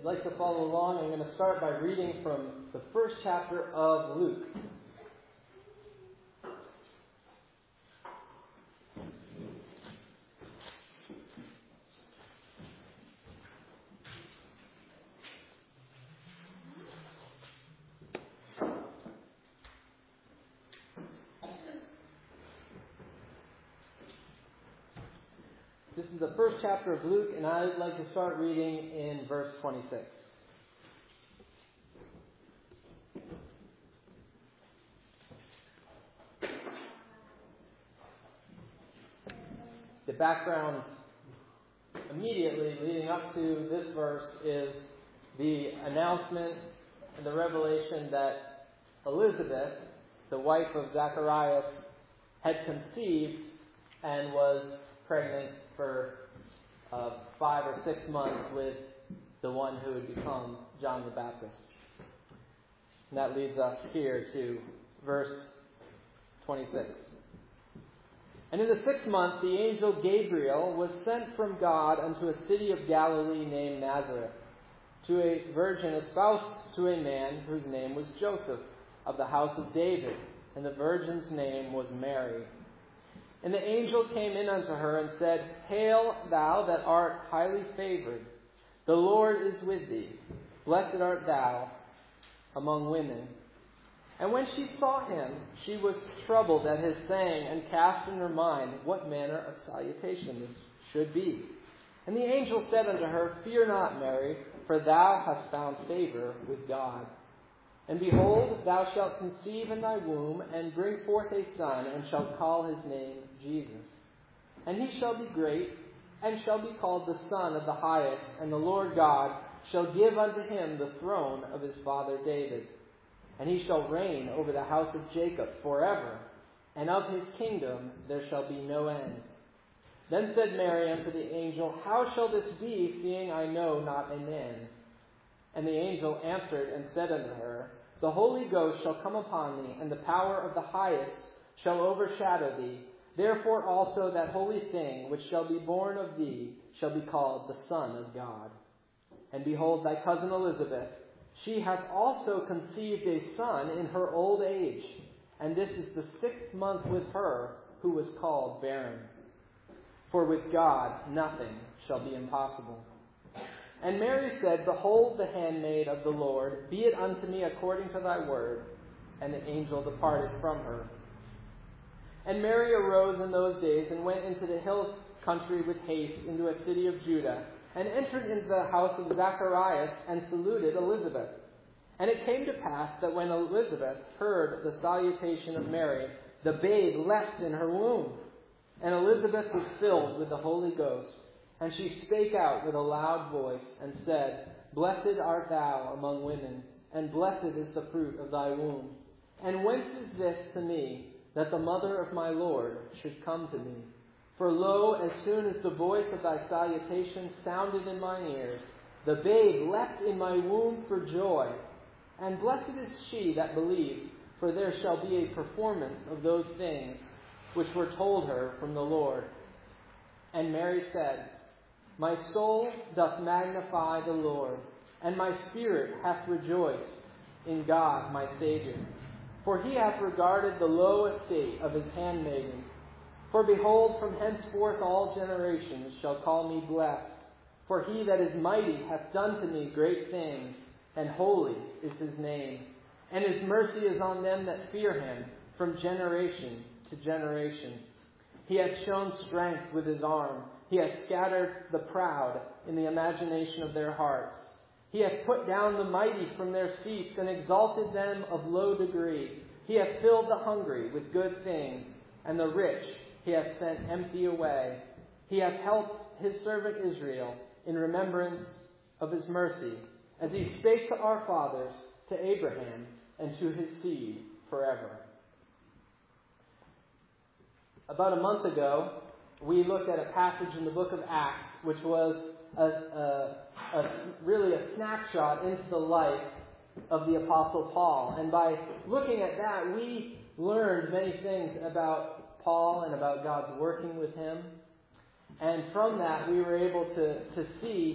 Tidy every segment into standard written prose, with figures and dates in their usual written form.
you'd like to follow along, I'm going to start by reading from the first chapter of Luke. This is the first chapter of Luke, and I'd like to start reading in verse 26. The background immediately leading up to this verse is the announcement and the revelation that Elizabeth, the wife of Zacharias, had conceived and was pregnant for 5 or 6 months with the one who would become John the Baptist. And that leads us here to verse 26. And in the 6th month, the angel Gabriel was sent from God unto a city of Galilee named Nazareth, to a virgin espoused to a man whose name was Joseph, of the house of David, and the virgin's name was Mary. And the angel came in unto her and said, Hail, thou that art highly favored, the Lord is with thee. Blessed art thou among women. And when she saw him, she was troubled at his saying, and cast in her mind what manner of salutation this should be. And the angel said unto her, Fear not, Mary, for thou hast found favor with God. And behold, thou shalt conceive in thy womb, and bring forth a son, and shalt call his name Jesus. And he shall be great, and shall be called the Son of the Highest, and the Lord God shall give unto him the throne of his father David. And he shall reign over the house of Jacob forever, and of his kingdom there shall be no end. Then said Mary unto the angel, How shall this be, seeing I know not a man? And the angel answered and said unto her, The Holy Ghost shall come upon thee, and the power of the Highest shall overshadow thee. Therefore also that holy thing which shall be born of thee shall be called the Son of God. And behold, thy cousin Elizabeth, she hath also conceived a son in her old age, and this is the 6th month with her who was called barren. For with God nothing shall be impossible. And Mary said, Behold the handmaid of the Lord, be it unto me according to thy word. And the angel departed from her. And Mary arose in those days, and went into the hill country with haste into a city of Judah, and entered into the house of Zacharias, and saluted Elizabeth. And it came to pass that when Elizabeth heard the salutation of Mary, the babe leapt in her womb. And Elizabeth was filled with the Holy Ghost. And she spake out with a loud voice, and said, Blessed art thou among women, and blessed is the fruit of thy womb. And whence is this to me, that the mother of my Lord should come to me? For lo, as soon as the voice of thy salutation sounded in mine ears, the babe leapt in my womb for joy. And blessed is she that believed, for there shall be a performance of those things which were told her from the Lord. And Mary said, My soul doth magnify the Lord, and my spirit hath rejoiced in God my Savior. For he hath regarded the low estate of his handmaiden. For behold, from henceforth all generations shall call me blessed. For he that is mighty hath done to me great things, and holy is his name. And his mercy is on them that fear him from generation to generation. He hath shown strength with his arm. He hath scattered the proud in the imagination of their hearts. He hath put down the mighty from their seats, and exalted them of low degree. He hath filled the hungry with good things, and the rich he hath sent empty away. He hath helped his servant Israel in remembrance of his mercy, as he spake to our fathers, to Abraham, and to his seed forever. About a month ago, we looked at a passage in the book of Acts, which was really a snapshot into the life of the Apostle Paul. And by looking at that, we learned many things about Paul and about God's working with him. And from that, we were able to see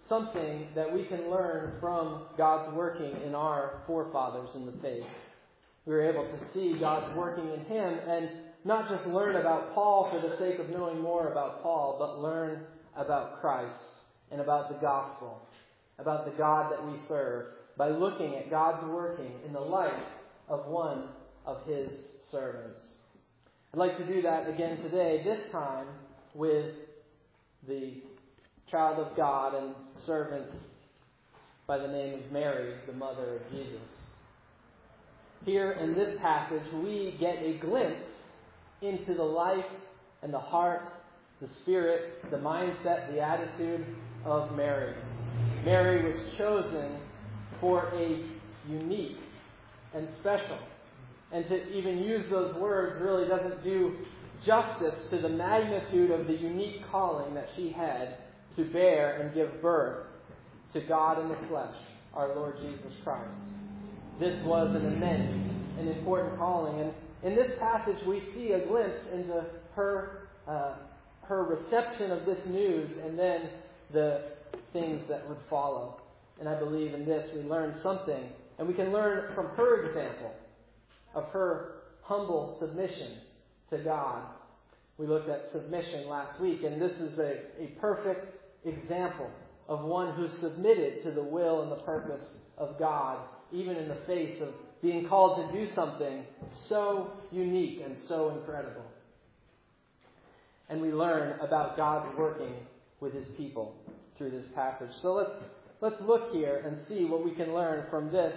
something that we can learn from God's working in our forefathers in the faith. We were able to see God's working in him and not just learn about Paul for the sake of knowing more about Paul, but learn about Christ and about the gospel, about the God that we serve, by looking at God's working in the life of one of his servants. I'd like to do that again today, this time with the child of God and servant by the name of Mary, the mother of Jesus. Here in this passage, we get a glimpse into the life and the heart, the spirit, the mindset, the attitude of Mary. Mary was chosen for a unique and special. And to even use those words really doesn't do justice to the magnitude of the unique calling that she had to bear and give birth to God in the flesh, our Lord Jesus Christ. This was an immense and important calling. And in this passage, we see a glimpse into her reception of this news and then the things that would follow. And I believe in this we learn something. And we can learn from her example of her humble submission to God. We looked at submission last week, and this is a perfect example of one who submitted to the will and the purpose of God, even in the face of being called to do something so unique and so incredible. And we learn about God's working with his people through this passage. So let's look here and see what we can learn from this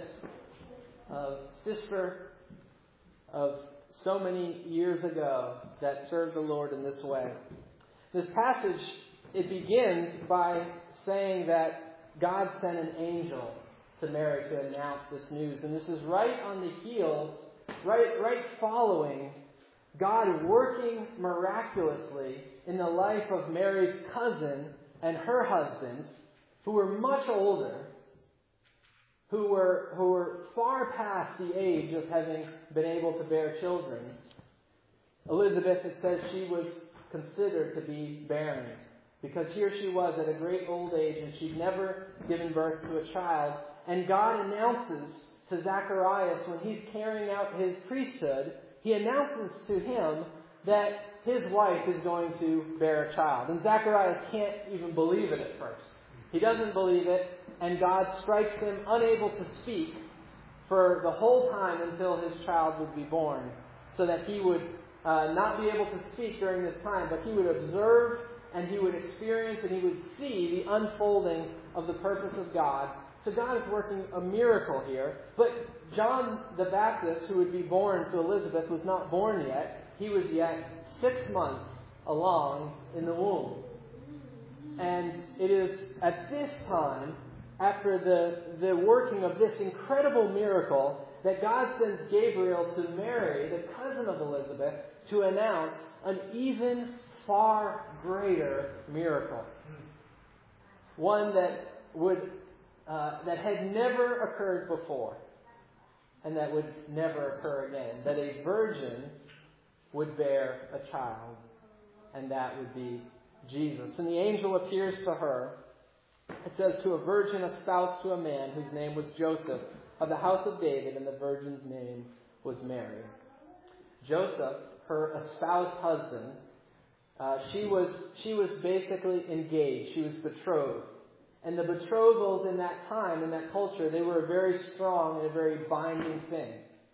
sister of so many years ago that served the Lord in this way. This passage, it begins by saying that God sent an angel to Mary to announce this news. And this is right on the heels, right following God working miraculously in the life of Mary's cousin and her husband, who were much older, who were far past the age of having been able to bear children. Elizabeth, it says, she was considered to be barren, because here she was at a great old age and she'd never given birth to a child. And God announces to Zacharias, when he's carrying out his priesthood, he announces to him that his wife is going to bear a child. And Zacharias can't even believe it at first. He doesn't believe it, and God strikes him unable to speak for the whole time until his child would be born, so that he would not be able to speak during this time, but he would observe and he would experience and he would see the unfolding of the purpose of God. So God is working a miracle here. But John the Baptist, who would be born to Elizabeth, was not born yet. He was yet 6 months along in the womb. And it is at this time, after the working of this incredible miracle, that God sends Gabriel to Mary, the cousin of Elizabeth, to announce an even far greater miracle. One that had never occurred before, and that would never occur again. That a virgin would bear a child, and that would be Jesus. And the angel appears to her. It says, to a virgin espoused to a man whose name was Joseph, of the house of David, and the virgin's name was Mary. Joseph, her espoused husband, she was basically engaged. She was betrothed. And the betrothals in that time, in that culture, they were a very strong and a very binding thing.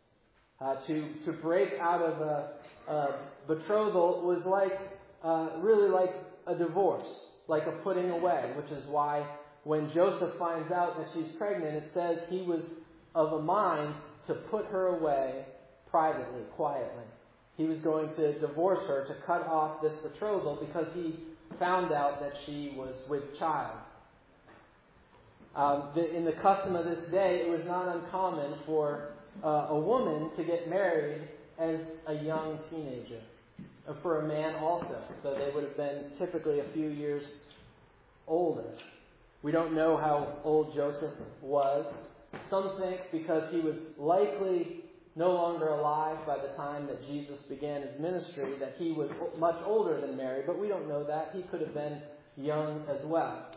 To break out of a betrothal was really like a divorce, like a putting away, which is why when Joseph finds out that she's pregnant, it says he was of a mind to put her away privately, quietly. He was going to divorce her, to cut off this betrothal, because he found out that she was with child. In the custom of this day, it was not uncommon for a woman to get married as a young teenager. For a man also. So they would have been typically a few years older. We don't know how old Joseph was. Some think because he was likely no longer alive by the time that Jesus began his ministry, that he was much older than Mary, but we don't know that. He could have been young as well.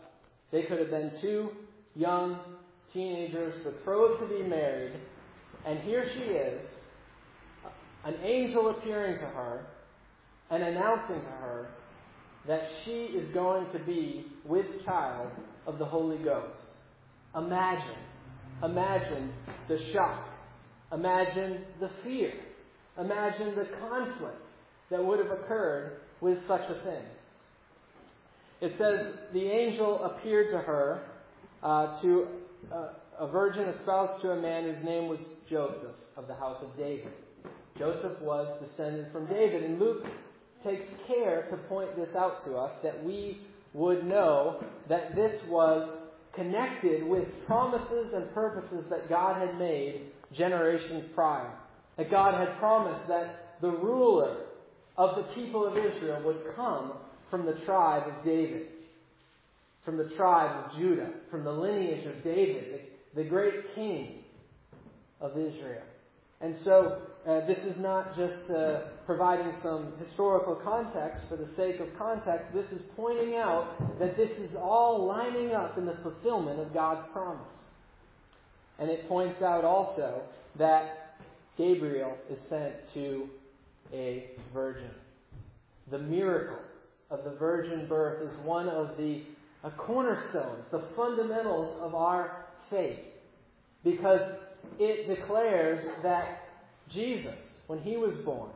They could have been two young teenagers betrothed to be married, and here she is, an angel appearing to her and announcing to her that she is going to be with child of the Holy Ghost. Imagine the shock. Imagine the fear. Imagine the conflict that would have occurred with such a thing. It says the angel appeared to her, to a virgin espoused to a man whose name was Joseph, of the house of David. Joseph was descended from David, and Luke takes care to point this out to us, that we would know that this was connected with promises and purposes that God had made generations prior. That God had promised that the ruler of the people of Israel would come from the tribe of David, from the tribe of Judah, from the lineage of David, the great king of Israel. And so this is not just providing some historical context for the sake of context. This is pointing out that this is all lining up in the fulfillment of God's promise. And it points out also that Gabriel is sent to a virgin. The miracle of the virgin birth is one of the cornerstones, the fundamentals of our faith, because it declares that Jesus, when he was born,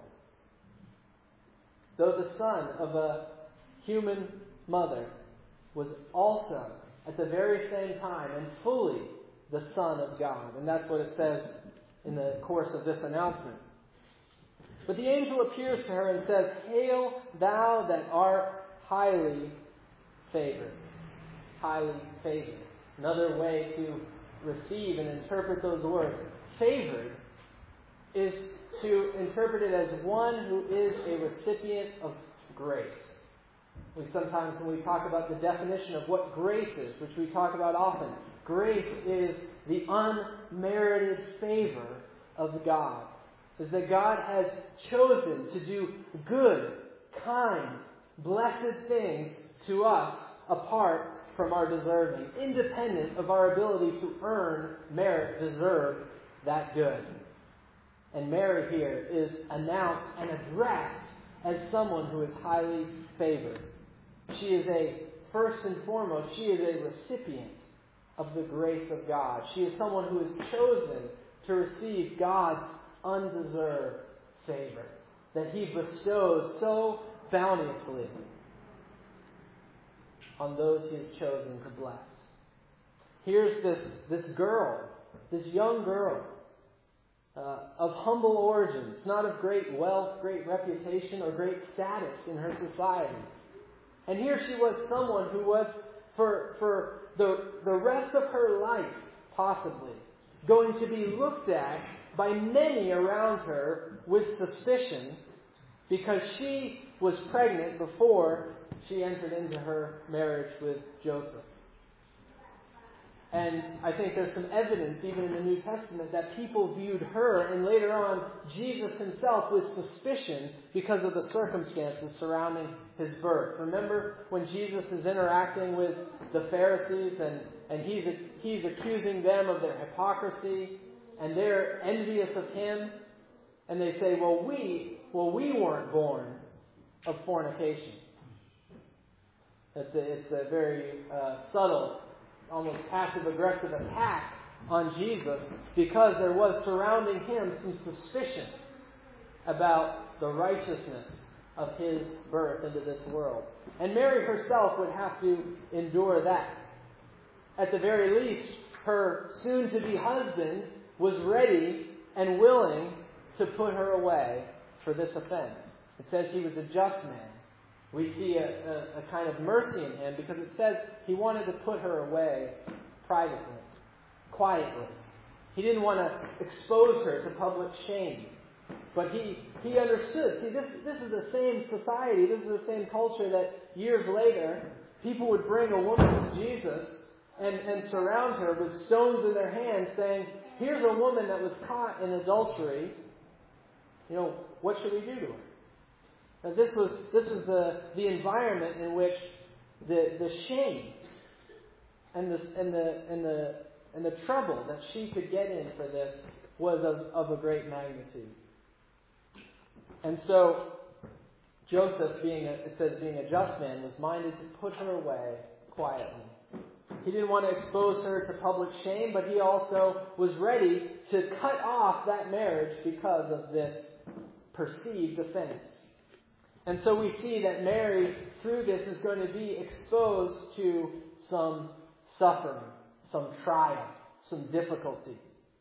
though the son of a human mother, was also at the very same time and fully the Son of God. And that's what it says in the course of this announcement. But the angel appears to her and says, "Hail, thou that art highly favored." Highly favored. Another way to receive and interpret those words, favored, is to interpret it as one who is a recipient of grace. We sometimes, when we talk about the definition of what grace is, which we talk about often, grace is the unmerited favor of God. Is that God has chosen to do good, kind, blessed things to us apart from our deserving, independent of our ability to earn, merit, deserve that good. And Mary here is announced and addressed as someone who is highly favored. She is first and foremost, she is a recipient of the grace of God. She is someone who is chosen to receive God's undeserved favor that he bestows so bountifully on those he has chosen to bless. Here's this girl, this young girl, of humble origins, not of great wealth, great reputation, or great status in her society. And here she was someone who was, for the rest of her life, possibly, going to be looked at by many around her with suspicion, because she was pregnant before she entered into her marriage with Joseph. And I think there's some evidence, even in the New Testament, that people viewed her and later on Jesus himself with suspicion because of the circumstances surrounding his birth. Remember when Jesus is interacting with the Pharisees and he's accusing them of their hypocrisy, and they're envious of him, and they say, well, we weren't born of fornication. It's a very subtle, almost passive-aggressive attack on Jesus, because there was surrounding him some suspicion about the righteousness of his birth into this world. And Mary herself would have to endure that. At the very least, her soon-to-be husband was ready and willing to put her away for this offense. It says he was a just man. We see a kind of mercy in him, because it says he wanted to put her away privately, quietly. He didn't want to expose her to public shame. But he understood. See, this is the same society, this is the same culture that years later people would bring a woman to Jesus and surround her with stones in their hands, saying, here's a woman that was caught in adultery. What should we do to her? Now, this was the environment in which the shame and the trouble that she could get in for this was of a great magnitude. And so Joseph, being a just man, was minded to put her away quietly. He didn't want to expose her to public shame, but he also was ready to cut off that marriage because of this perceived offense. And so we see that Mary, through this, is going to be exposed to some suffering, some trial, some difficulty.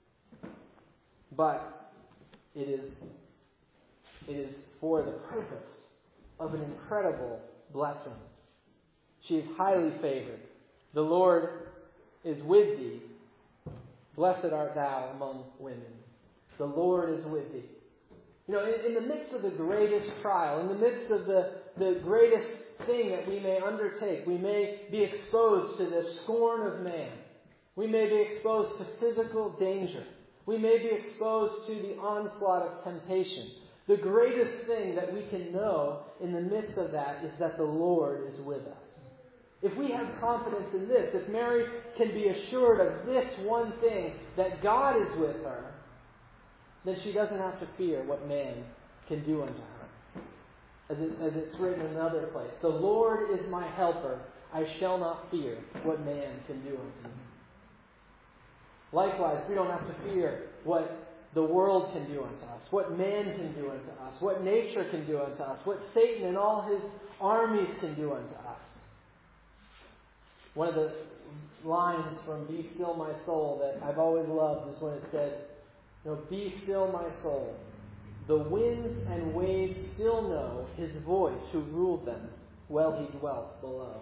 But it is for the purpose of an incredible blessing. She is highly favored. The Lord is with thee. Blessed art thou among women. The Lord is with thee. You know, in the midst of the greatest trial, in the midst of the greatest thing that we may undertake, we may be exposed to the scorn of man. We may be exposed to physical danger. We may be exposed to the onslaught of temptation. The greatest thing that we can know in the midst of that is that the Lord is with us. If we have confidence in this, if Mary can be assured of this one thing, that God is with her, then she doesn't have to fear what man can do unto her. As it's written in another place, the Lord is my helper, I shall not fear what man can do unto me. Likewise, we don't have to fear what the world can do unto us, what man can do unto us, what nature can do unto us, what Satan and all his armies can do unto us. One of the lines from Be Still My Soul that I've always loved is when it said, be still my soul. The winds and waves still know his voice who ruled them while he dwelt below.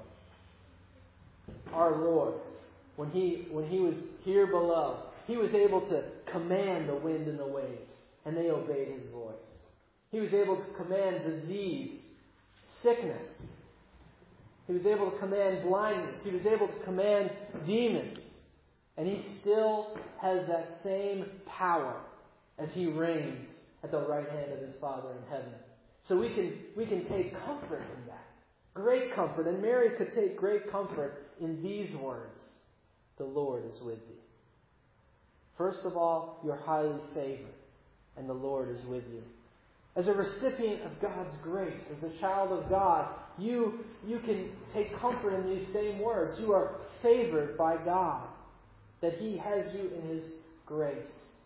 Our Lord, when he was here below, he was able to command the wind and the waves, and they obeyed his voice. He was able to command disease, sickness. He was able to command blindness. He was able to command demons. And he still has that same power as he reigns at the right hand of his Father in heaven. So we can take comfort in that. Great comfort. And Mary could take great comfort in these words. The Lord is with thee. First of all, you're highly favored, and the Lord is with you. As a recipient of God's grace, as a child of God, you can take comfort in these same words. You are favored by God, that he has you in his grace,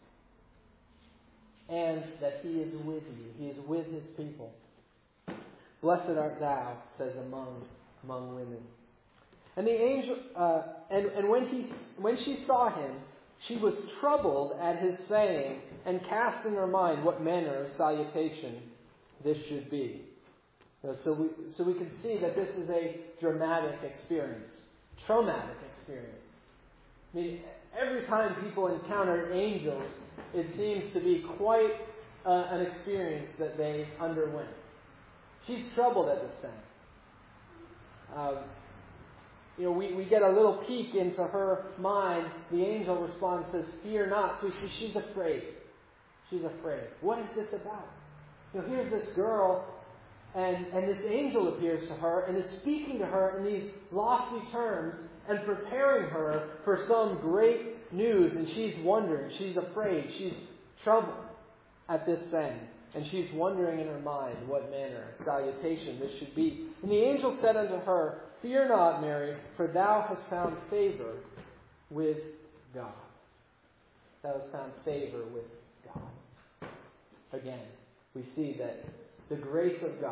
and that he is with you. He is with his people. Blessed art thou, says among women. And the angel, and when she saw him, she was troubled at his saying, and cast in her mind what manner of salutation this should be. So we can see that this is a dramatic experience, traumatic experience. I mean, every time people encounter angels, it seems to be quite an experience that they underwent. She's troubled at this thing. We get a little peek into her mind. The angel responds, says, "Fear not." So she's afraid. She's afraid. What is this about? Here's this girl, and this angel appears to her and is speaking to her in these lofty terms and preparing her for some great news. And she's wondering. She's afraid. She's troubled at this saying. And she's wondering in her mind what manner of salutation this should be. And the angel said unto her, "Fear not, Mary, for thou hast found favor with God." Thou hast found favor with God. Again, we see that the grace of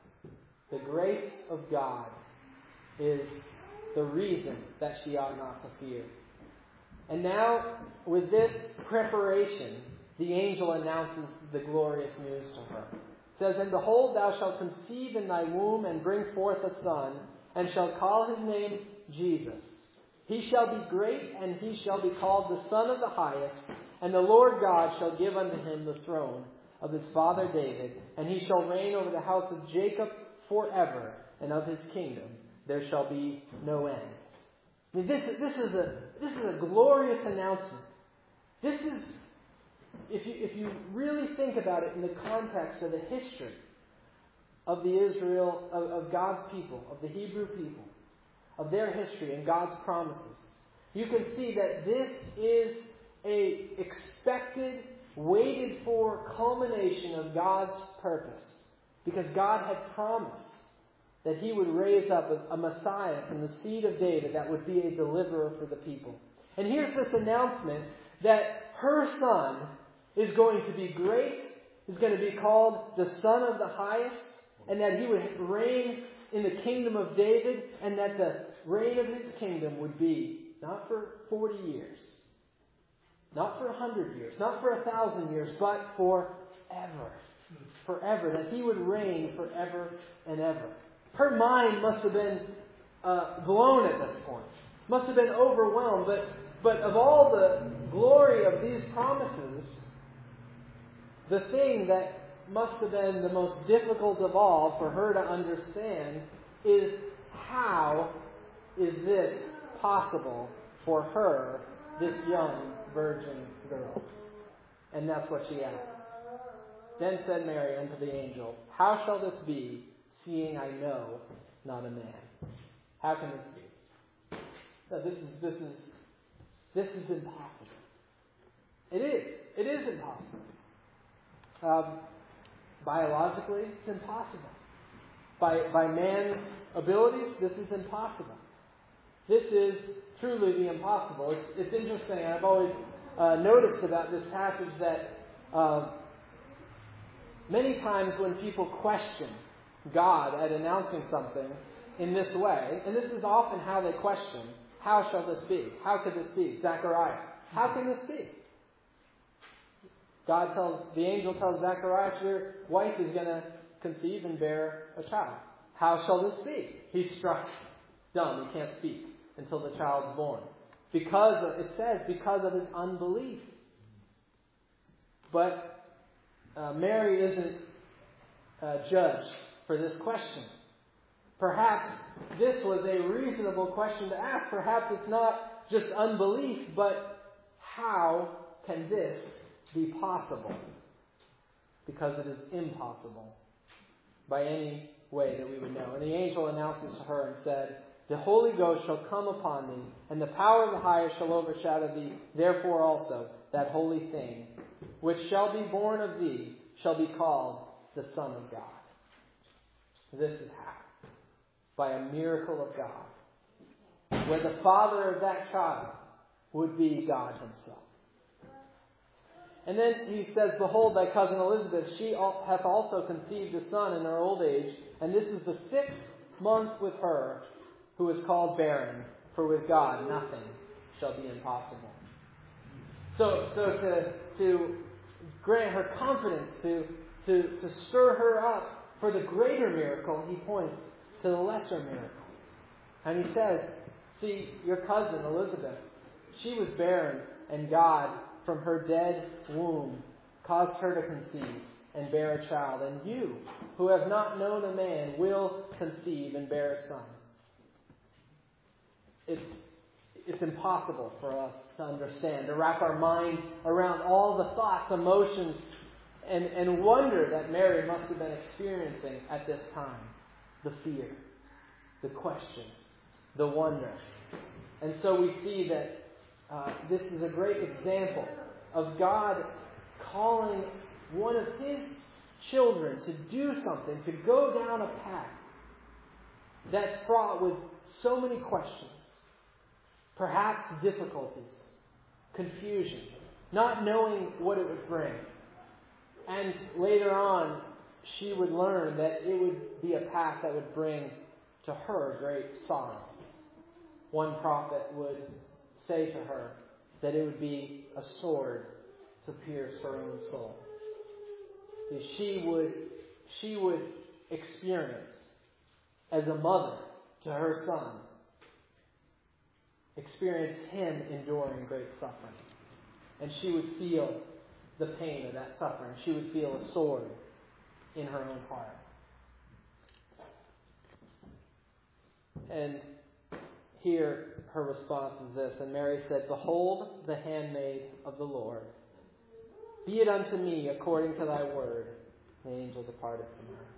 God is the reason that she ought not to fear. And now, with this preparation, the angel announces the glorious news to her. It says, "And behold, thou shalt conceive in thy womb and bring forth a son, and shall call his name Jesus. He shall be great, and he shall be called the Son of the Highest. And the Lord God shall give unto him the throne of his father David, and he shall reign over the house of Jacob forever, and of his kingdom there shall be no end." I mean, this is a glorious announcement. This is, if you really think about it in the context of the history of the Israel, of God's people, of the Hebrew people, of their history and God's promises, you can see that this is a expected, waited for culmination of God's purpose. Because God had promised that He would raise up a Messiah from the seed of David that would be a deliverer for the people. And here's this announcement that her son is going to be great, is going to be called the Son of the Highest, and that He would reign in the kingdom of David, and that the reign of His kingdom would be not for 40 years, not for 100 years, not for 1,000 years, but forever. Forever. That He would reign forever and ever. Her mind must have been blown at this point. Must have been overwhelmed. But of all the glory of these promises, the thing that must have been the most difficult of all for her to understand is, how is this possible for her, this young virgin girl? And that's what she asked. Then said Mary unto the angel, How shall this be, seeing I know not a man? How can this be? No, this is impossible. It is. It is impossible. Biologically, it's impossible. By man's abilities, this is impossible. This is truly the impossible. It's interesting. I've always noticed about this passage that many times when people question God at announcing something in this way, and this is often how they question, how shall this be? How could this be? Zacharias, how can this be? The angel tells Zacharias, your wife is going to conceive and bear a child. How shall this be? He's struck dumb. He can't speak until the child's born. It says because of his unbelief. But Mary isn't judged for this question. Perhaps this was a reasonable question to ask. Perhaps it's not just unbelief, but how can this be possible? Because it is impossible by any way that we would know. And the angel announces to her and said, The Holy Ghost shall come upon thee, and the power of the highest shall overshadow thee. Therefore also that holy thing, which shall be born of thee, shall be called the Son of God. This is how. By a miracle of God. Where the father of that child would be God Himself. And then he says, Behold, thy cousin Elizabeth, she hath also conceived a son in her old age, and this is the 6th month with her, who is called barren, for with God nothing shall be impossible. So to grant her confidence, to stir her up for the greater miracle, he points to the lesser miracle. And he says, see, your cousin Elizabeth, she was barren, and God, from her dead womb, caused her to conceive and bear a child. And you, who have not known a man, will conceive and bear a son. It's impossible for us to understand, to wrap our mind around all the thoughts, emotions, and wonder that Mary must have been experiencing at this time. The fear, the questions, the wonder. And so we see that this is a great example of God calling one of His children to do something, to go down a path that's fraught with so many questions, perhaps difficulties, confusion, not knowing what it would bring. And later on, she would learn that it would be a path that would bring to her great sorrow. One prophet would say to her that it would be a sword to pierce her own soul. She would experience, as a mother to her son, experience him enduring great suffering. And she would feel the pain of that suffering. She would feel a sword in her own heart. And here her response is this. And Mary said, Behold the handmaid of the Lord. Be it unto me according to thy word. The angel departed from her.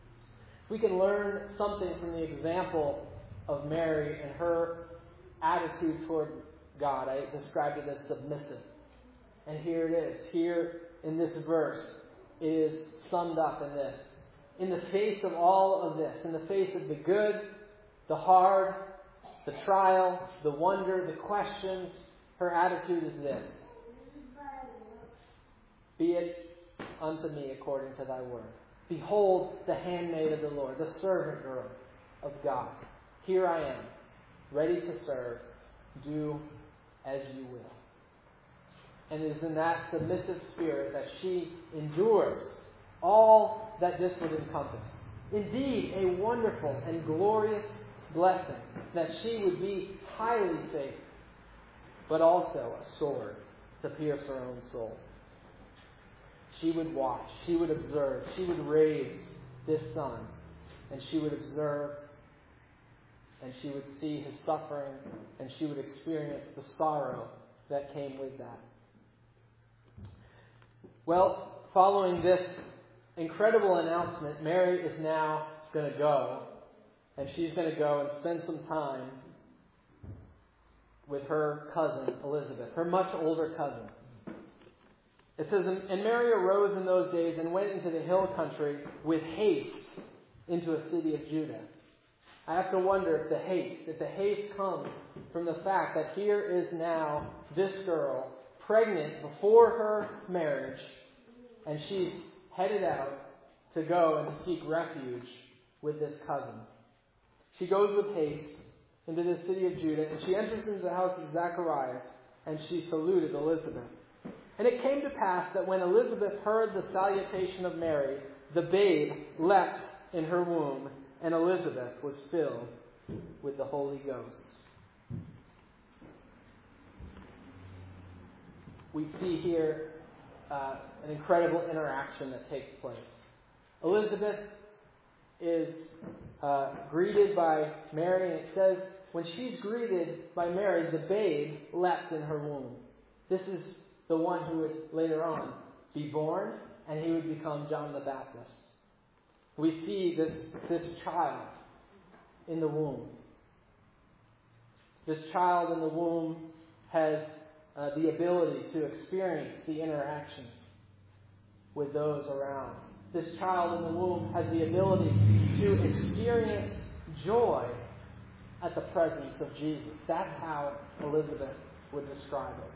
We can learn something from the example of Mary and her attitude attitude toward God, I described it as submissive. And here it is. Here in this verse, it is summed up in this. In the face of all of this, in the face of the good, the hard, the trial, the wonder, the questions, her attitude is this. Be it unto me according to thy word. Behold the handmaid of the Lord, the servant girl of God. Here I am, ready to serve. Do as you will. And it is in that submissive spirit that she endures all that this would encompass. Indeed, a wonderful and glorious blessing that she would be highly favored, but also a sword to pierce her own soul. She would watch, she would observe, she would raise this son, and she would observe, and she would see his suffering, and she would experience the sorrow that came with that. Well, following this incredible announcement, Mary is now going to go, and she's going to go and spend some time with her cousin, Elizabeth, her much older cousin. It says, and Mary arose in those days and went into the hill country with haste into a city of Judah. I have to wonder if the haste comes from the fact that here is now this girl pregnant before her marriage, and she's headed out to go and seek refuge with this cousin. She goes with haste into the city of Judah, and she enters into the house of Zacharias, and she saluted Elizabeth. And it came to pass that when Elizabeth heard the salutation of Mary, the babe leapt in her womb, and Elizabeth was filled with the Holy Ghost. We see here an incredible interaction that takes place. Elizabeth is greeted by Mary, and it says, when she's greeted by Mary, the babe leapt in her womb. This is the one who would later on be born, and he would become John the Baptist. We see this child in the womb. This child in the womb has the ability to experience the interaction with those around. This child in the womb has the ability to experience joy at the presence of Jesus. That's how Elizabeth would describe it.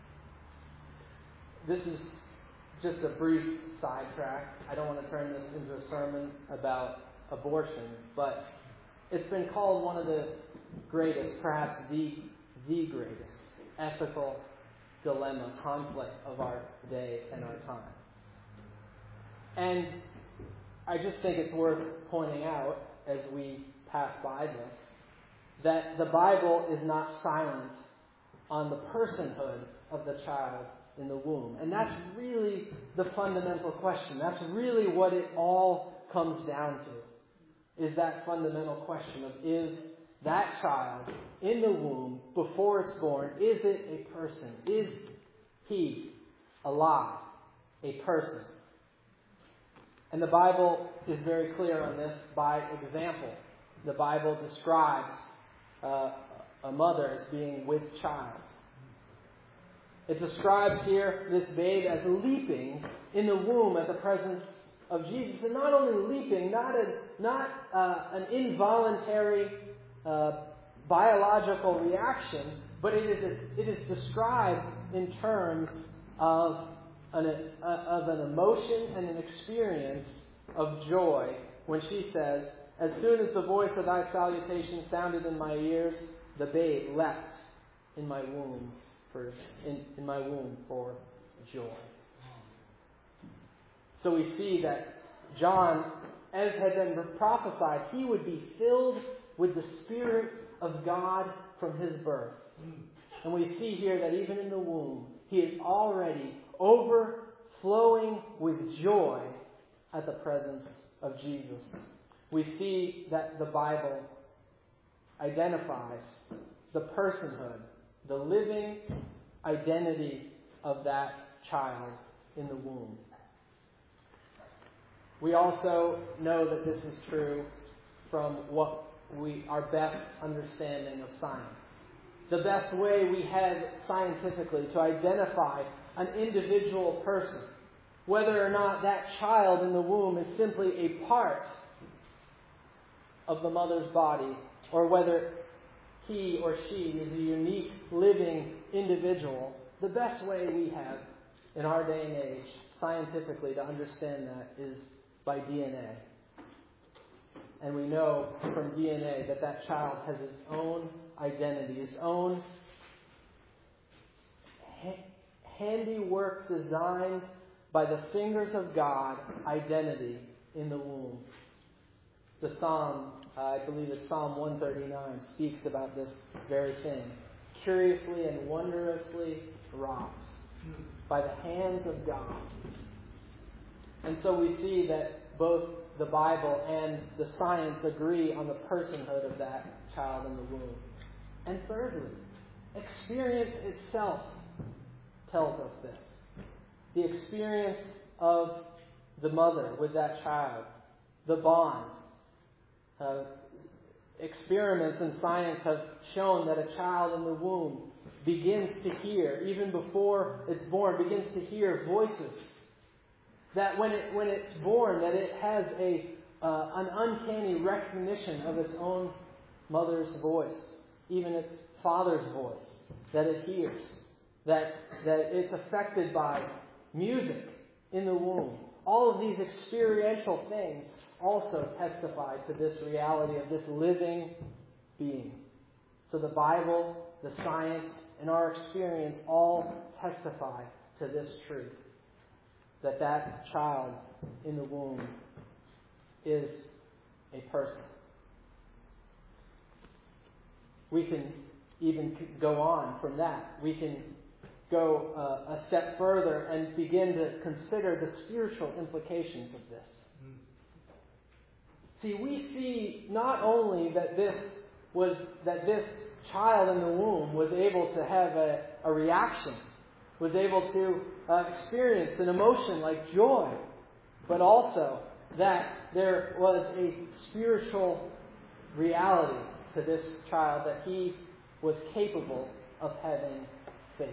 This is just a brief sidetrack. I don't want to turn this into a sermon about abortion, but it's been called one of the greatest, perhaps the greatest, ethical dilemma, conflict of our day and our time. And I just think it's worth pointing out as we pass by this, that the Bible is not silent on the personhood of the child in the womb. And that's really the fundamental question. That's really what it all comes down to, is that fundamental question of, is that child in the womb, before it's born, is it a person? Is he alive? A person? And the Bible is very clear on this by example. The Bible describes a mother as being with child. It describes here this babe as leaping in the womb at the presence of Jesus. And not only leaping, not an involuntary biological reaction, but it is described in terms of an emotion and an experience of joy when she says, as soon as the voice of thy salutation sounded in my ears, the babe leapt in my womb for joy. So we see that John, as had been prophesied, he would be filled with the Spirit of God from his birth. And we see here that even in the womb, he is already overflowing with joy at the presence of Jesus. We see that the Bible identifies the personhood, the living identity of that child in the womb. We also know that this is true from our best understanding of science. the best way we have scientifically to identify an individual person, whether or not that child in the womb is simply a part of the mother's body, or whether he or she is a unique living individual, the best way we have in our day and age scientifically to understand that is by DNA. And we know from DNA that that child has his own identity, his own handiwork designed by the fingers of God identity in the womb. The Psalm, I believe it's Psalm 139, speaks about this very thing. Curiously and wondrously wrought by the hands of God. And so we see that both the Bible and the science agree on the personhood of that child in the womb. And thirdly, experience itself tells us this. The experience of the mother with that child, the bond. Experiments in science have shown that a child in the womb begins to hear, even before it's born, begins to hear voices. That when it's born, that it has an uncanny recognition of its own mother's voice, even its father's voice, that it hears. That it's affected by music in the womb. All of these experiential things also testify to this reality of this living being. So the Bible, the science, and our experience all testify to this truth. That child in the womb is a person. We can even go on from that. We can go a step further and begin to consider the spiritual implications of this. See, we see not only that this child in the womb was able to have a reaction, was able to experience an emotion like joy, but also that there was a spiritual reality to this child, that he was capable of having faith.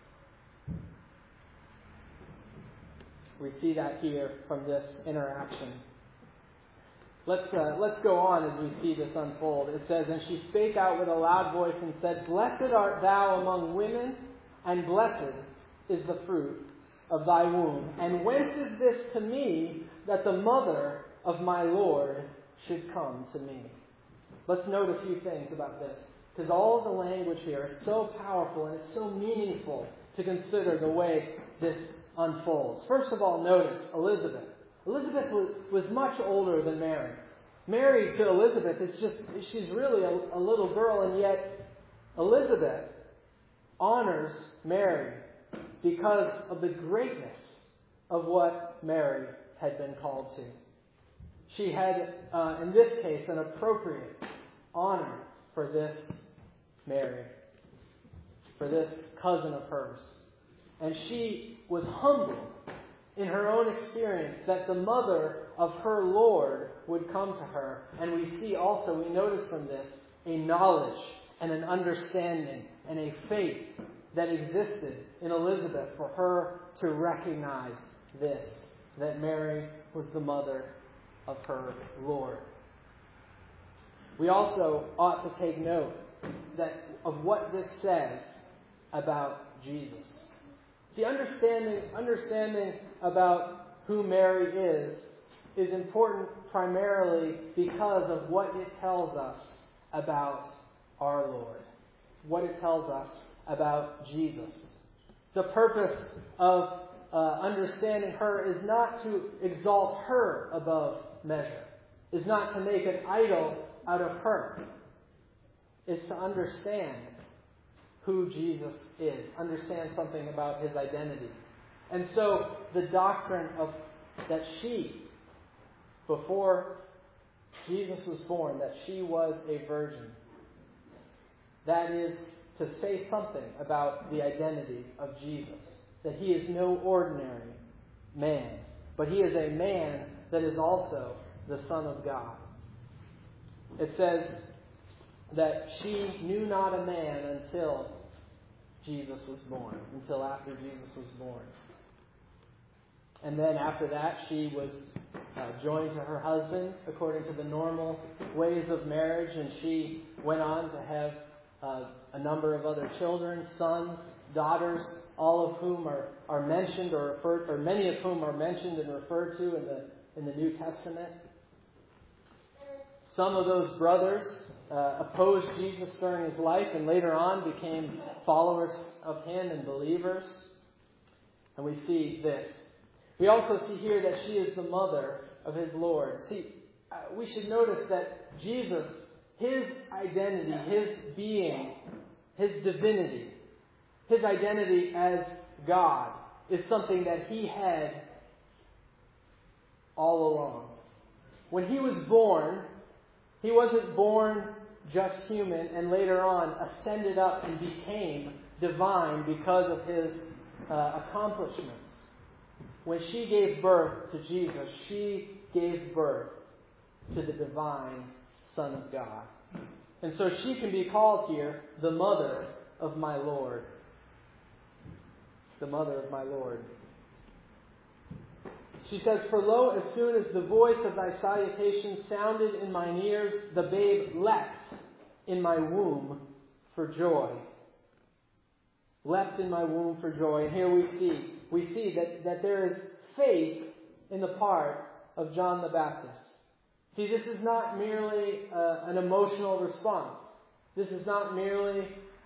We see that here from this interaction. Let's go on as we see this unfold. It says, "And she spake out with a loud voice and said, Blessed art thou among women, and blessed is the fruit of thy womb. And whence is this to me, that the mother of my Lord should come to me?" Let's note a few things about this, because all of the language here is so powerful and it's so meaningful to consider the way this unfolds. First of all, notice Elizabeth. Elizabeth was much older than Mary. Mary to Elizabeth she's really a little girl, and yet Elizabeth honors Mary because of the greatness of what Mary had been called to. She had, in this case, an appropriate honor for this Mary, for this cousin of hers. And she was humbled in her own experience that the mother of her Lord would come to her. And we notice from this a knowledge and an understanding and a faith that existed in Elizabeth for her to recognize this, that Mary was the mother of her Lord. We also ought to take note of what this says about Jesus. See, understanding about who Mary is important primarily because of what it tells us about our Lord, what it tells us about Jesus. The purpose of understanding her is not to exalt her above measure, is not to make an idol out of her. It's to understand who Jesus is, understand something about his identity. And so the doctrine of that before Jesus was born, that she was a virgin, that is to say something about the identity of Jesus, that he is no ordinary man, but he is a man that is also the Son of God. It says that she knew not a man until Jesus was born, until after Jesus was born. And then after that, she was joined to her husband according to the normal ways of marriage, and she went on to have a number of other children, sons, daughters, all of whom are mentioned or referred, or many of whom are mentioned and referred to in the New Testament. Some of those brothers opposed Jesus during his life and later on became followers of him and believers. And we see this. We also see here that she is the mother of his Lord. See, we should notice that Jesus, his identity, his being, his divinity, his identity as God is something that he had all along. When he was born, he wasn't born just human and later on ascended up and became divine because of his accomplishments. When she gave birth to Jesus, she gave birth to the divine Son of God. And so she can be called here the mother of my Lord. The mother of my Lord. She says, "For lo, as soon as the voice of thy salutation sounded in mine ears, the babe leapt in my womb for joy." Leapt in my womb for joy. And here we see that there is faith in the part of John the Baptist. See, this is not merely an emotional response. This is not merely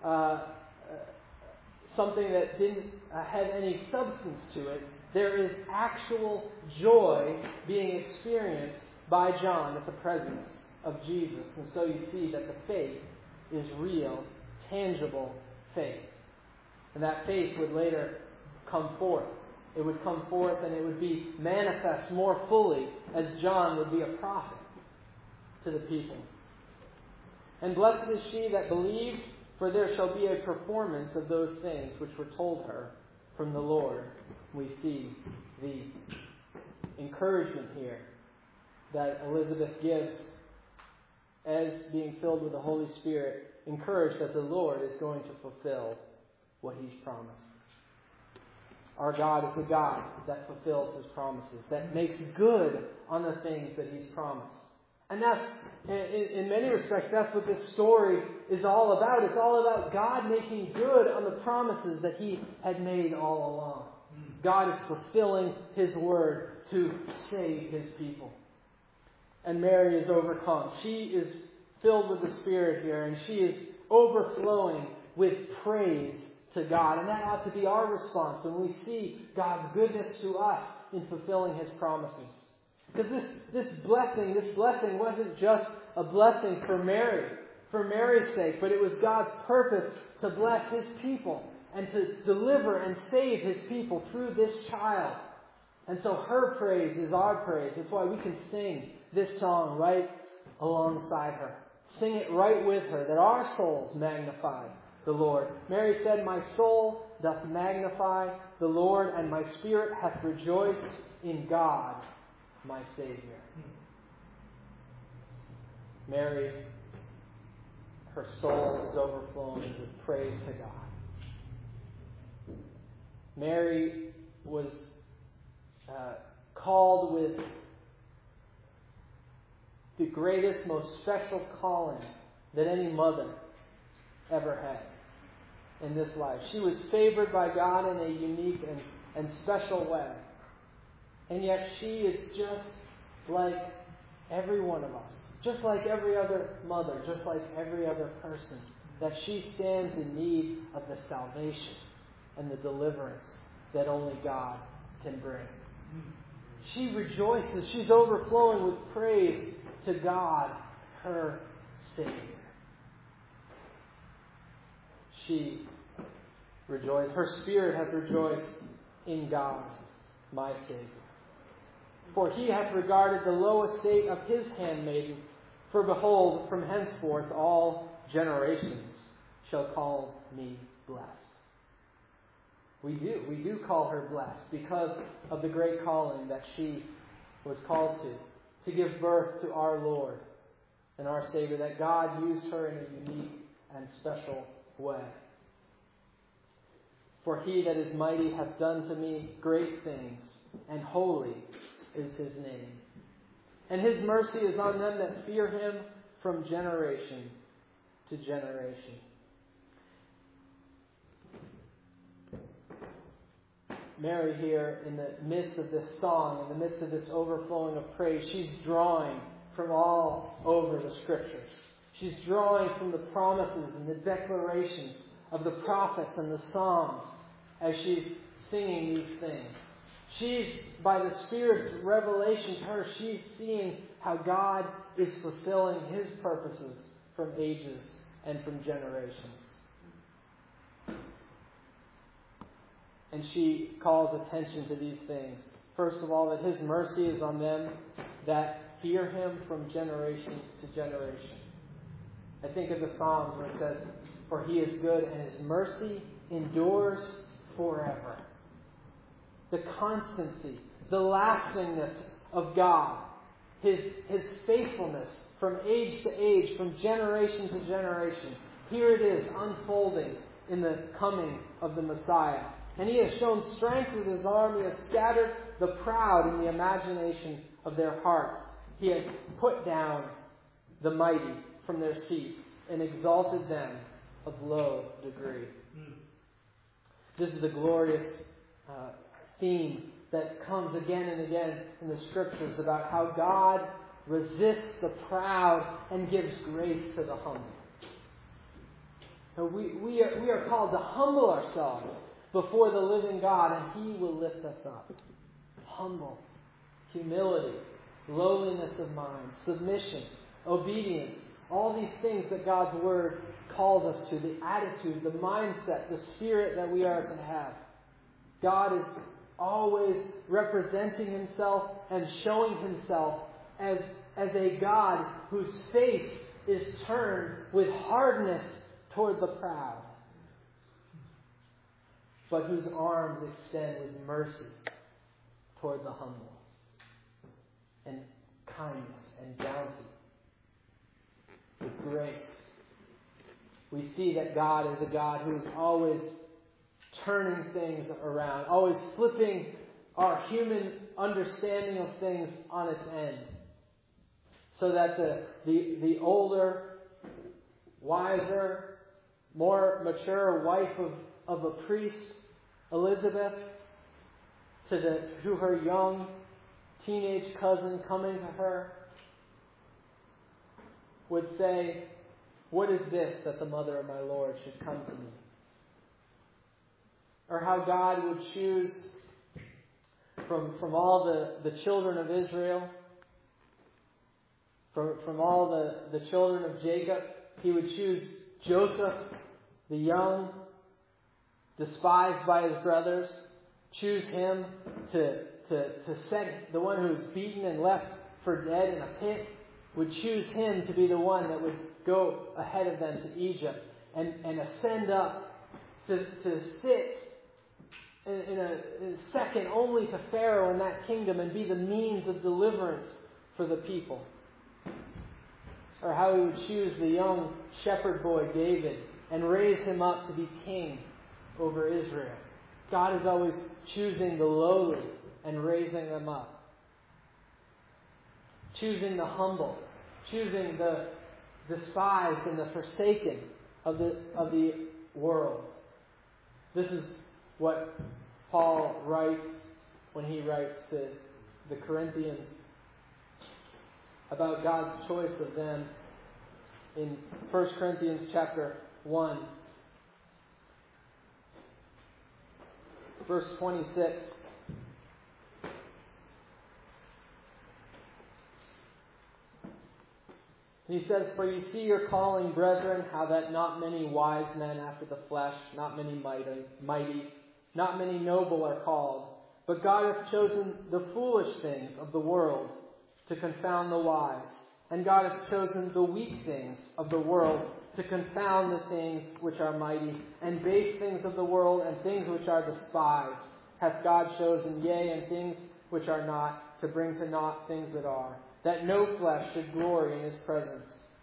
something that didn't have any substance to it. There is actual joy being experienced by John at the presence of Jesus. And so you see that the faith is real, tangible faith. And that faith would later come forth. It would come forth and it would be manifest more fully as John would be a prophet to the people. "And blessed is she that believed, for there shall be a performance of those things which were told her from the Lord." We see the encouragement here that Elizabeth gives as being filled with the Holy Spirit, encouraged that the Lord is going to fulfill what he's promised. Our God is a God that fulfills his promises, that makes good on the things that he's promised. And that's, in many respects, that's what this story is all about. It's all about God making good on the promises that he had made all along. God is fulfilling his word to save his people. And Mary is overcome. She is filled with the Spirit here, and she is overflowing with praise to God. And that ought to be our response when we see God's goodness to us in fulfilling his promises. Because this blessing wasn't just a blessing for Mary's sake, but it was God's purpose to bless his people and to deliver and save his people through this child. And so her praise is our praise. That's why we can sing this song right alongside her. Sing it right with her, that our souls magnify the Lord. Mary said, "My soul doth magnify the Lord, and my spirit hath rejoiced in God, my Savior." Mary, her soul is overflowing with praise to God. Mary was called with the greatest, most special calling that any mother ever had in this life. She was favored by God in a unique and special way. And yet she is just like every one of us. Just like every other mother. Just like every other person. That she stands in need of the salvation and the deliverance that only God can bring. She rejoices. She's overflowing with praise to God, her Savior. She rejoiced. Her spirit hath rejoiced in God, my Savior. For he hath regarded the low estate of his handmaiden. For behold, from henceforth all generations shall call me blessed. We do call her blessed because of the great calling that she was called to give birth to our Lord, and our Savior, that God used her in a unique and special way. For he that is mighty hath done to me great things, and holy is his name. And his mercy is on them that fear him from generation to generation. Mary here, in the midst of this song, in the midst of this overflowing of praise, she's drawing from all over the Scriptures. She's drawing from the promises and the declarations of the prophets and the Psalms as she's singing these things. She's, by the Spirit's revelation to her, she's seeing how God is fulfilling His purposes from ages and from generations. And she calls attention to these things. First of all, that His mercy is on them that fear Him from generation to generation. I think of the Psalms where it says, "For He is good and His mercy endures forever." The constancy, the lastingness of God, His faithfulness from age to age, from generation to generation. Here it is unfolding in the coming of the Messiah. And He has shown strength with His arm. He has scattered the proud in the imagination of their hearts. He has put down the mighty from their seats and exalted them of low degree. This is the glorious theme that comes again and again in the Scriptures about how God resists the proud and gives grace to the humble. So we are called to humble ourselves before the living God, and He will lift us up. Humble, humility, lowliness of mind, submission, obedience, all these things that God's Word calls us to, the attitude, the mindset, the spirit that we are to have. God is always representing Himself and showing Himself as a God whose face is turned with hardness toward the proud, but whose arms extend with mercy toward the humble, and kindness and bounty, with grace. We see that God is a God who is always turning things around, always flipping our human understanding of things on its end, so that the older, wiser, more mature wife of a priest, Elizabeth, to her young teenage cousin coming to her, would say, "What is this that the mother of my Lord should come to me?" Or how God would choose from all the children of Israel, from all the children of Jacob, He would choose Joseph, the young, despised by his brothers, choose him to set the one who was beaten and left for dead in a pit, would choose him to be the one that would go ahead of them to Egypt and ascend up to sit in a second only to Pharaoh in that kingdom and be the means of deliverance for the people. Or how He would choose the young shepherd boy David and raise him up to be king over Israel. God is always choosing the lowly and raising them up. Choosing the humble. Choosing the despised and the forsaken of the world. This is what Paul writes when he writes to the Corinthians about God's choice of them in 1 Corinthians chapter 1, verse 26. He says, "For you see your calling, brethren, how that not many wise men after the flesh, not many mighty, not many noble are called. But God hath chosen the foolish things of the world to confound the wise. And God hath chosen the weak things of the world to confound the things which are mighty. And base things of the world and things which are despised hath God chosen, yea, and things which are not, to bring to naught things that are, that no flesh should glory in His presence.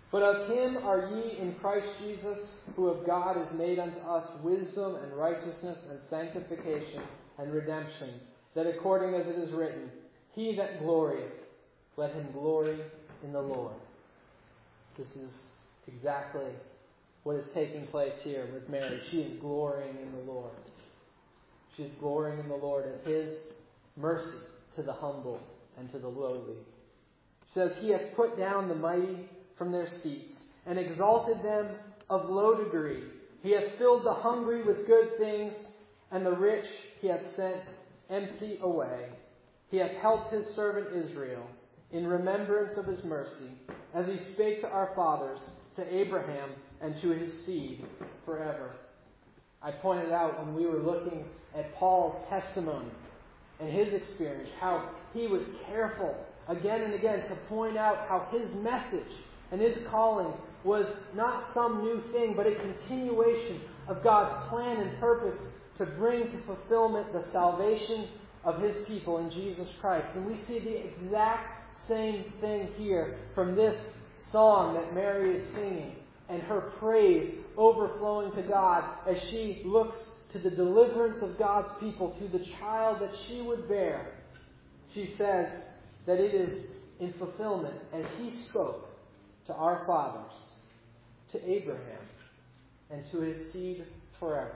But of him are ye in Christ Jesus, who of God is made unto us wisdom and righteousness and sanctification and redemption, that according as it is written, He that glorieth, let him glory in the Lord. This is exactly what is taking place here with Mary. She is glorying in the Lord. She is glorying in the Lord at His mercy to the humble and to the lowly. She says, He hath put down the mighty from their seats, and exalted them of low degree. He hath filled the hungry with good things, and the rich He hath sent empty away. He hath helped His servant Israel in remembrance of His mercy, as He spake to our fathers, to Abraham, and to his seed forever. I pointed out when we were looking at Paul's testimony and his experience, how he was careful again and again to point out how his message and his calling was not some new thing, but a continuation of God's plan and purpose to bring to fulfillment the salvation of His people in Jesus Christ. And we see the exact same thing here from this song that Mary is singing, and her praise overflowing to God as she looks to the deliverance of God's people through the child that she would bear. She says that it is in fulfillment as He spoke to our fathers, to Abraham, and to his seed forever.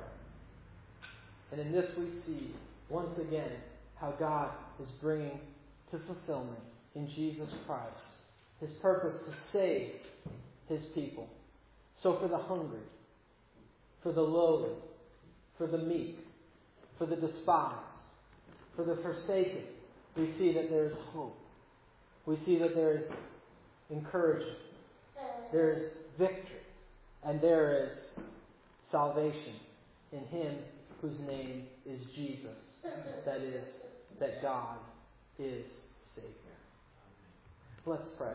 And in this we see, once again, how God is bringing to fulfillment in Jesus Christ His purpose to save His people. So for the hungry, for the lowly, for the meek, for the despised, for the forsaken, we see that there is hope. We see that there is encouragement. There is victory. And there is salvation in Him whose name is Jesus. That is, that God is Savior. Let's pray.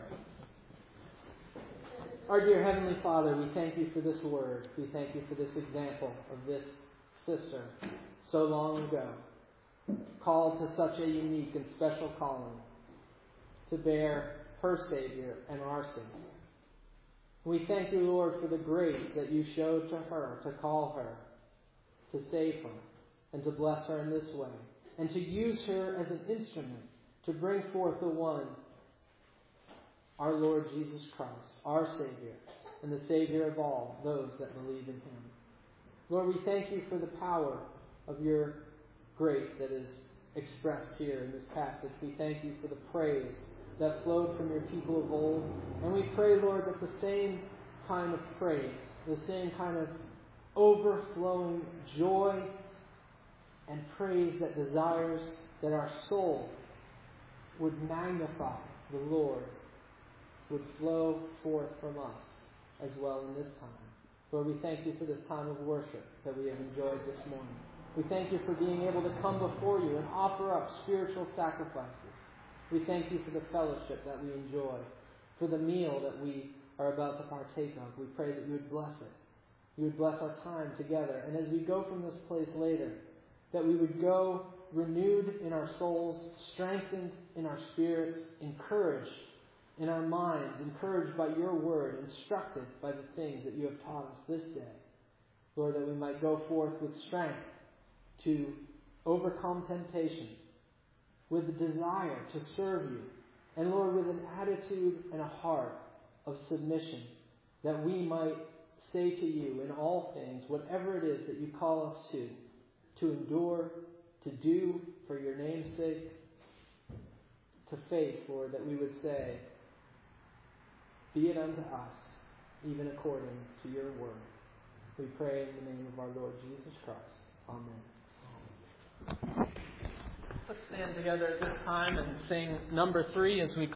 Our dear Heavenly Father, we thank You for this word. We thank You for this example of this sister so long ago, called to such a unique and special calling to bear her Savior and our Savior. We thank You, Lord, for the grace that You showed to her to call her, to save her, and to bless her in this way, and to use her as an instrument to bring forth the one, our Lord Jesus Christ, our Savior, and the Savior of all those that believe in Him. Lord, we thank You for the power of Your grace that is expressed here in this passage. We thank You for the praise that flowed from Your people of old. And we pray, Lord, that the same kind of praise, the same kind of overflowing joy and praise that desires that our soul would magnify the Lord would flow forth from us as well in this time. Lord, we thank You for this time of worship that we have enjoyed this morning. We thank You for being able to come before You and offer up spiritual sacrifices. We thank You for the fellowship that we enjoy, for the meal that we are about to partake of. We pray that You would bless it. You would bless our time together. And as we go from this place later, that we would go renewed in our souls, strengthened in our spirits, encouraged in our minds, encouraged by Your word, instructed by the things that You have taught us this day. Lord, that we might go forth with strength to overcome temptation, with the desire to serve You, and Lord, with an attitude and a heart of submission, that we might say to You in all things, whatever it is that You call us to endure, to do for Your name's sake, to face, Lord, that we would say, be it unto us, even according to Your word. We pray in the name of our Lord Jesus Christ. Amen. Let's stand together at this time and sing number 3 as we